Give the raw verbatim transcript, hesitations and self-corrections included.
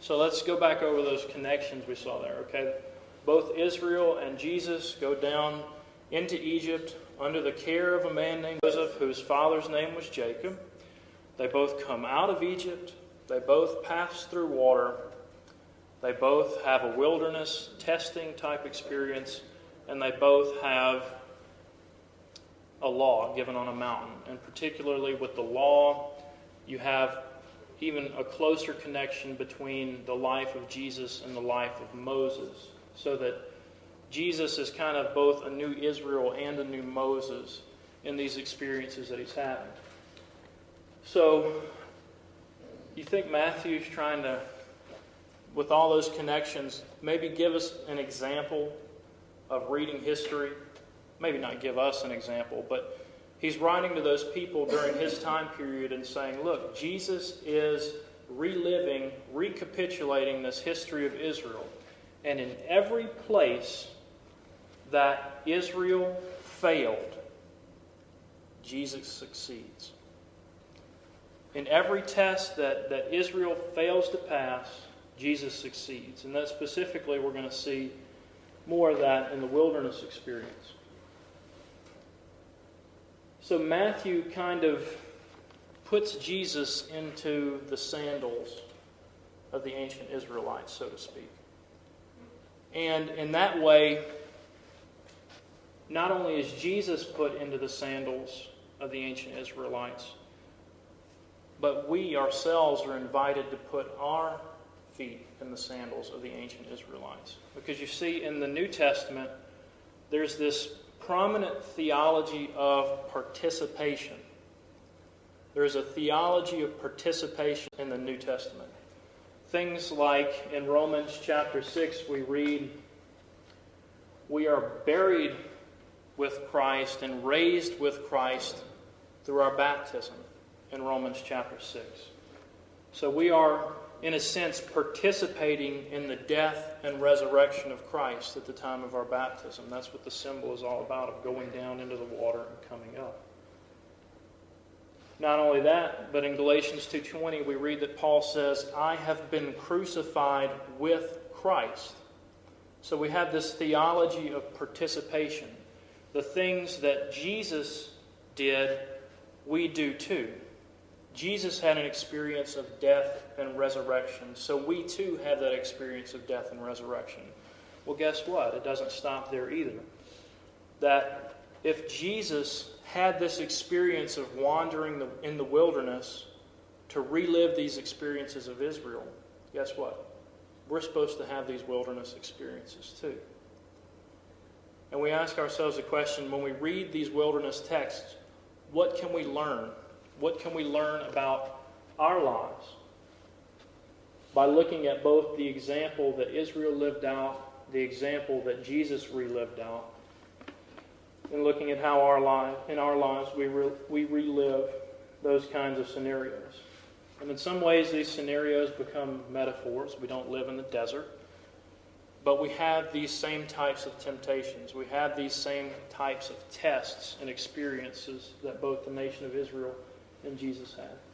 So let's go back over those connections we saw there, okay? Both Israel and Jesus go down into Egypt under the care of a man named Joseph, whose father's name was Jacob. They both come out of Egypt. They both pass through water. They both have a wilderness testing type experience, and they both have a law given on a mountain. And particularly with the law, you have even a closer connection between the life of Jesus and the life of Moses, so that Jesus is kind of both a new Israel and a new Moses in these experiences that he's having. So, you think Matthew's trying to, with all those connections, maybe give us an example of reading history? Maybe not give us an example, but he's writing to those people during his time period and saying, look, Jesus is reliving, recapitulating this history of Israel. And in every place that Israel failed, Jesus succeeds. In every test that, that Israel fails to pass, Jesus succeeds. And that specifically, we're going to see more of that in the wilderness experience. So Matthew kind of puts Jesus into the sandals of the ancient Israelites, so to speak. And in that way, not only is Jesus put into the sandals of the ancient Israelites, but we ourselves are invited to put our feet in the sandals of the ancient Israelites. Because you see, in the New Testament, there's this prominent theology of participation. There's a theology of participation in the New Testament. Things like in Romans chapter six, we read, we are buried with Christ and raised with Christ through our baptism in Romans chapter six. So we are, in a sense, participating in the death and resurrection of Christ at the time of our baptism. That's what the symbol is all about, of going down into the water and coming up. Not only that, but in Galatians two twenty we read that Paul says, I have been crucified with Christ. So we have this theology of participation. The things that Jesus did, we do too. Jesus had an experience of death and resurrection, so we too have that experience of death and resurrection. Well, guess what? It doesn't stop there either. That if Jesus had this experience of wandering in the wilderness to relive these experiences of Israel, guess what? We're supposed to have these wilderness experiences too. And we ask ourselves the question, when we read these wilderness texts, what can we learn? What can we learn about our lives? By looking at both the example that Israel lived out, the example that Jesus relived out, and looking at how our life, in our lives we re, we relive those kinds of scenarios. And in some ways these scenarios become metaphors. We don't live in the desert. But we have these same types of temptations. We have these same types of tests and experiences that both the nation of Israel and Jesus had.